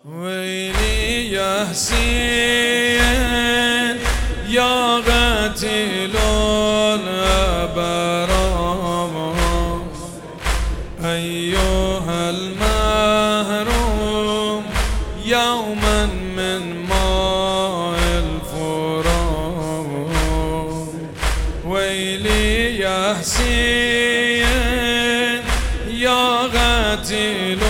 ويلي يا حسين يا قتيل الأبرار، أيها المهروم يوما من ماء الفرات. ويلي يا حسين يا قتيل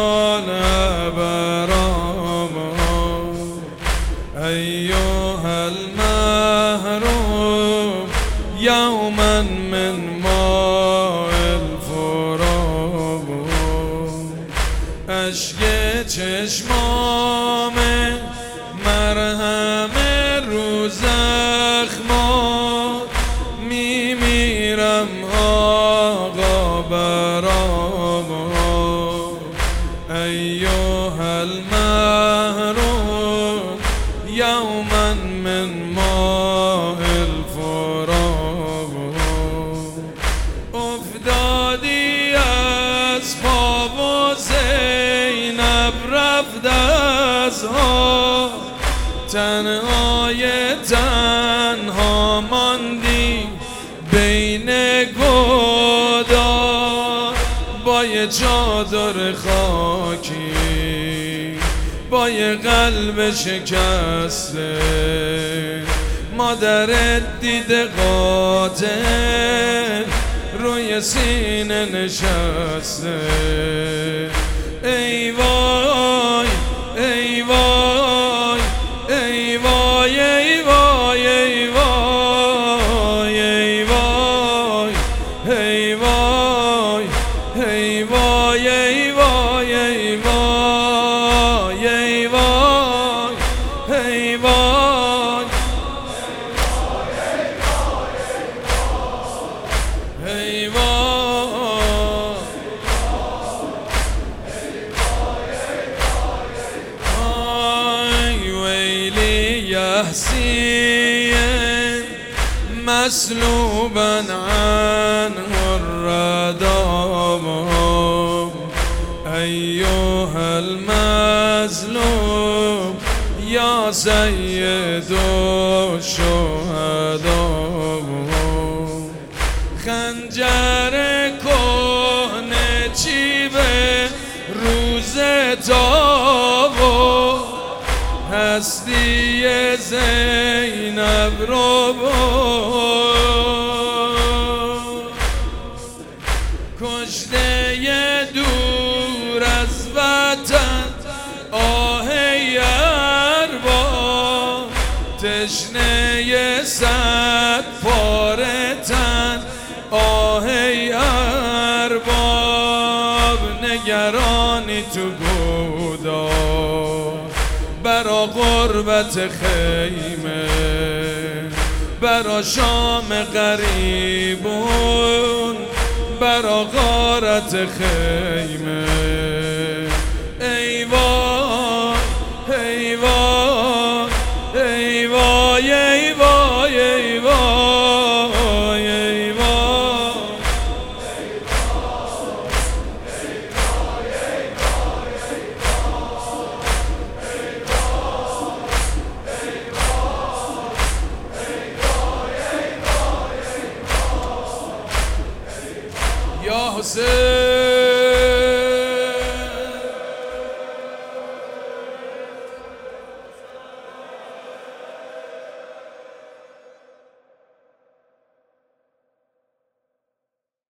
الأبرار، أيها المهروم يوما من ماء الفرات. اشک چشمام مرهم رو زخمات، میمیرم آقا برام. ایها المهروم یوما من ماء الفرات. افتادی از پا و زینب رفت از ها، تنهای تنها ماندی بین گودار. با یه چادر خاکی، با یه قلب شکسته، مادرت دیده قاتل روی سینه نشسته. ای وای ای وای ای وای ای وای ای وای ای وای ای وای ای وای ای وای ای وای ای وای ای وای ای وای. آی ویلی یا حسین مسلوبا عنه الردام، ایها المظلوم یا سید الشهداء. خنجر کهنه چی به روز تاب، هستی زینب رو کشته دور از وطن آه ارباب، تشنه صد پاره تن آه ارباب. نگرانی تو بودا برا غربت خیمه، برا شام غریبون، برا غارت خیمه. ای وای ای وای ای وای ای وای ای وای ای وای. یا حسین